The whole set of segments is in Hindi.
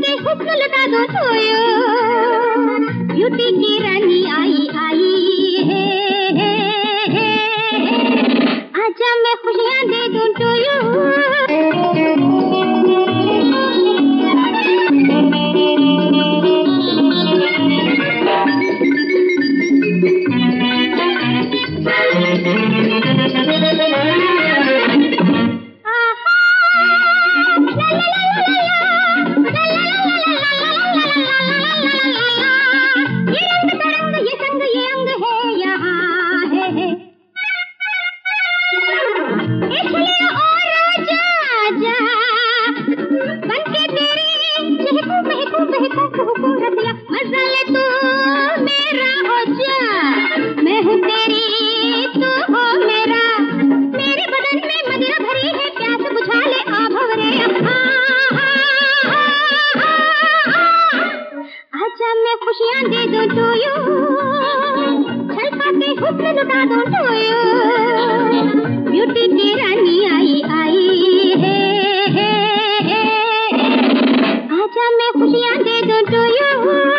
के हुस्न लुटा दूं टोयो, ब्यूटी की रानी आई आई है, आजा मैं खुशियाँ दे दूं टोयो। खुशियाँ दे दो टोयो, छलका के हुस्न लुटा दो टोयो, ब्यूटी की रानी आई आई है, आजा मैं खुशियाँ दे दो टोयो।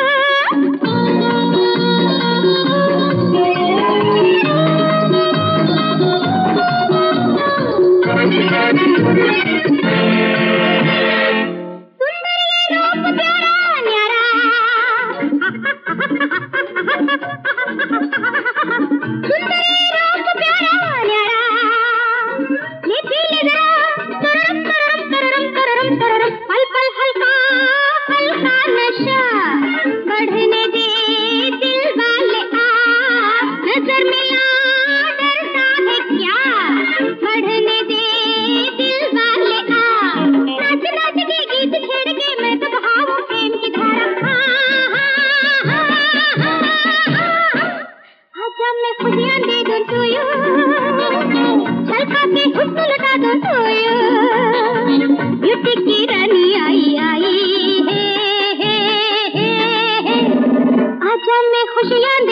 ब्यूटी की रानी आई आई है, आजा मैं खुशियाँ